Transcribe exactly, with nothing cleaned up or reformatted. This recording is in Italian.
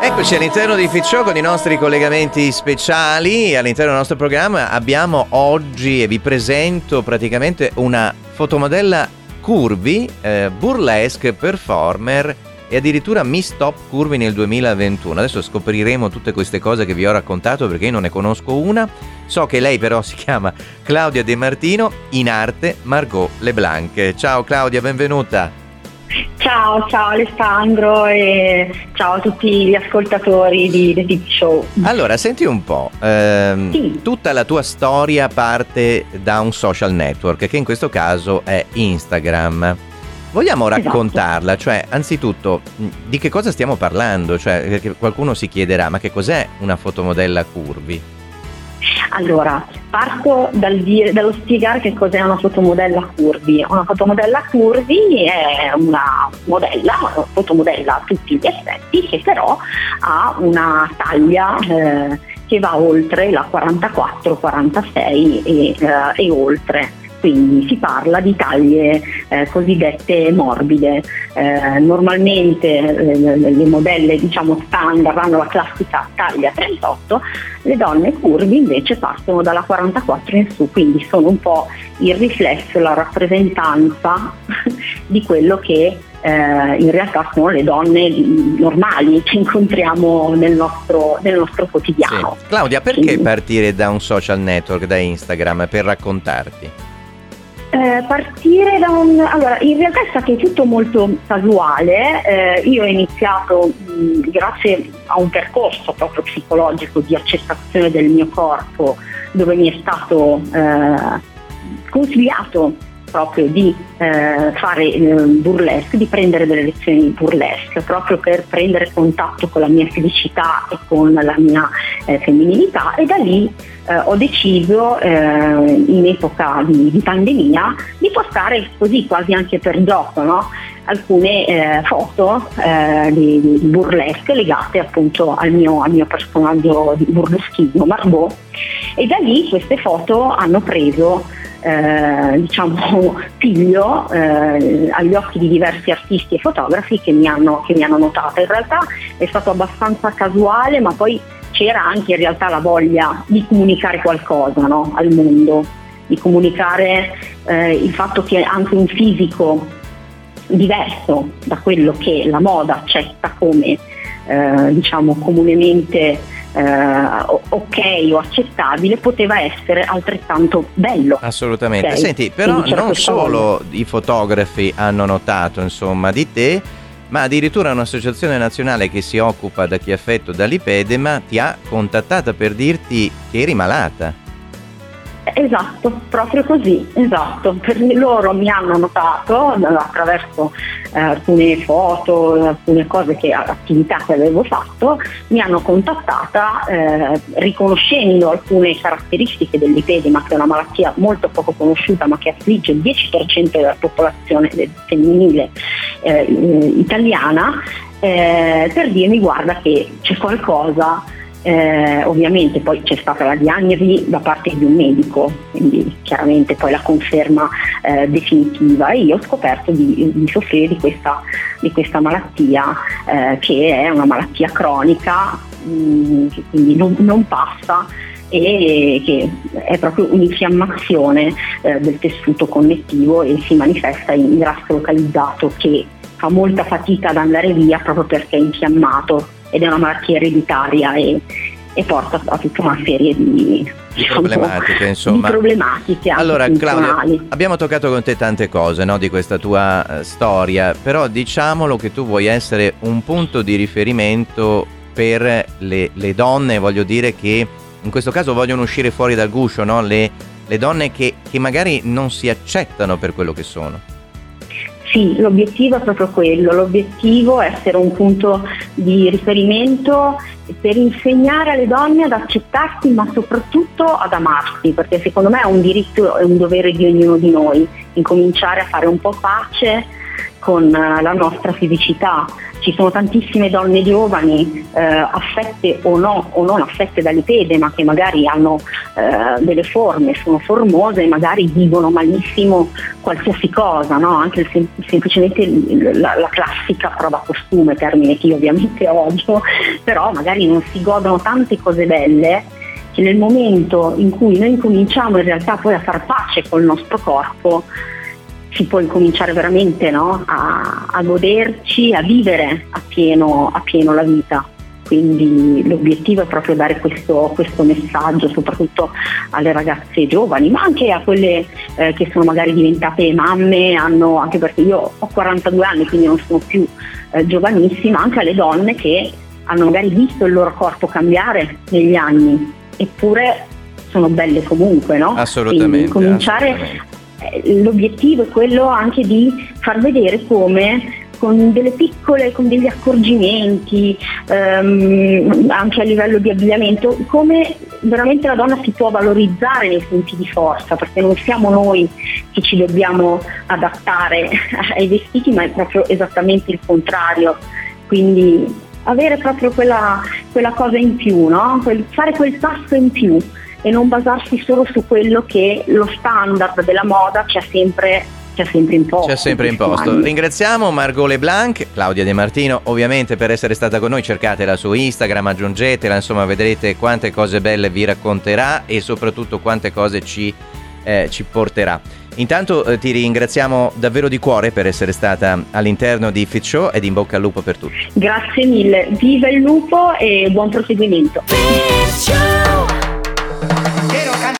Eccoci all'interno di Fit Show con i nostri collegamenti speciali. All'interno del nostro programma abbiamo oggi, e vi presento praticamente una fotomodella curvy, eh, burlesque, performer e addirittura Miss Top Curvy nel duemilaventuno. Adesso scopriremo tutte queste cose che vi ho raccontato perché io non ne conosco una. So che lei però si chiama Claudia De Martino, in arte Margot Leblanc. Ciao Claudia, benvenuta. Ciao, ciao Alessandro e ciao a tutti gli ascoltatori di The Fit Show. Allora, senti un po', ehm, sì. Tutta la tua storia parte da un social network, che in questo caso è Instagram. Vogliamo raccontarla? Esatto. Cioè, anzitutto, di che cosa stiamo parlando? Cioè, perché qualcuno si chiederà, ma che cos'è una fotomodella curvy? Allora, parto dal dire, dallo spiegare che cos'è una fotomodella curvy. Una fotomodella curvy è una modella, una fotomodella a tutti gli effetti, che però ha una taglia eh, che va oltre la quarantaquattro quarantasei e, eh, e oltre. Quindi si parla di taglie eh, cosiddette morbide. Eh, normalmente eh, le modelle diciamo standard hanno la classica taglia trentotto, le donne curvy invece partono dalla quarantaquattro in su, quindi sono un po' il riflesso, la rappresentanza di quello che eh, in realtà sono le donne normali che incontriamo nel nostro, nel nostro quotidiano. Sì. Claudia, perché quindi, partire da un social network, da Instagram, per raccontarti? Eh, partire da un... Allora, in realtà è stato tutto molto casuale. Eh, io ho iniziato mh, grazie a un percorso proprio psicologico di accettazione del mio corpo, dove mi è stato eh, consigliato proprio di eh, fare eh, burlesque, di prendere delle lezioni di burlesque, proprio per prendere contatto con la mia felicità e con la mia eh, femminilità, e da lì eh, ho deciso eh, in epoca di, di pandemia di postare così quasi anche per gioco, no? alcune eh, foto eh, di, di burlesque legate appunto al mio, al mio personaggio di burleschismo Margot, e da lì queste foto hanno preso Eh, diciamo piglio eh, agli occhi di diversi artisti e fotografi che mi hanno che mi hanno notato. In realtà è stato abbastanza casuale, ma poi c'era anche in realtà la voglia di comunicare qualcosa, no? al mondo, di comunicare eh, il fatto che anche un fisico diverso da quello che la moda accetta come eh, diciamo comunemente Uh, ok o accettabile poteva essere altrettanto bello. Assolutamente. Okay? Senti, però non solo voglia. I fotografi hanno notato insomma di te, ma addirittura un'associazione nazionale che si occupa da chi è affetto da lipedema ti ha contattata per dirti che eri malata. Esatto, proprio così, esatto. Per loro mi hanno notato attraverso eh, alcune foto, alcune cose che attività che avevo fatto, mi hanno contattata eh, riconoscendo alcune caratteristiche del lipedema, che è una malattia molto poco conosciuta ma che affligge il dieci per cento della popolazione femminile eh, italiana, eh, per dirmi guarda che c'è qualcosa. Eh, ovviamente poi c'è stata la diagnosi da parte di un medico, quindi chiaramente poi la conferma eh, definitiva, e io ho scoperto di, di soffrire di questa, di questa malattia eh, che è una malattia cronica, mh, che quindi non, non passa, e che è proprio un'infiammazione eh, del tessuto connettivo e si manifesta in grasso localizzato che fa molta fatica ad andare via proprio perché è infiammato, ed è una malattia ereditaria e, e porta a tutta una serie di, di problematiche, insomma. Di problematiche allora, Claudia, abbiamo toccato con te tante cose, no, di questa tua uh, storia, però diciamolo che tu vuoi essere un punto di riferimento per le, le donne, voglio dire, che in questo caso vogliono uscire fuori dal guscio, no? Le, le donne che, che magari non si accettano per quello che sono. Sì, l'obiettivo è proprio quello, l'obiettivo è essere un punto di riferimento per insegnare alle donne ad accettarsi, ma soprattutto ad amarsi, perché secondo me è un diritto e un dovere di ognuno di noi, incominciare a fare un po' pace con la nostra fisicità. Ci sono tantissime donne giovani eh, affette o no o non affette da lipede, ma che magari hanno eh, delle forme, sono formose e magari vivono malissimo qualsiasi cosa, no? Anche sem- semplicemente la, la classica prova costume, termine che io ovviamente odio, però magari non si godono tante cose belle, che nel momento in cui noi cominciamo in realtà poi a far pace col nostro corpo, si può incominciare veramente, no? a, a goderci, a vivere a pieno, a pieno la vita. Quindi l'obiettivo è proprio dare questo, questo messaggio soprattutto alle ragazze giovani, ma anche a quelle eh, che sono magari diventate mamme, hanno, anche perché io ho quarantadue anni, quindi non sono più eh, giovanissima, anche alle donne che hanno magari visto il loro corpo cambiare negli anni, eppure sono belle comunque, no? Assolutamente. Quindi cominciare, assolutamente. L'obiettivo è quello anche di far vedere come con delle piccole, con degli accorgimenti, ehm, anche a livello di abbigliamento, come veramente la donna si può valorizzare nei punti di forza, perché non siamo noi che ci dobbiamo adattare ai vestiti, ma è proprio esattamente il contrario. Quindi avere proprio quella, quella cosa in più, no? Quel, fare quel passo in più e non basarsi solo su quello che lo standard della moda ci ha sempre, ci ha sempre imposto. Ci ha sempre imposto. Ringraziamo Margot Leblanc, Claudia De Martino ovviamente per essere stata con noi. Cercatela su Instagram, aggiungetela, insomma vedrete quante cose belle vi racconterà e soprattutto quante cose ci, eh, ci porterà. Intanto eh, ti ringraziamo davvero di cuore per essere stata all'interno di Fit Show ed in bocca al lupo per tutti. Grazie mille, viva il lupo e buon proseguimento. Fit Show.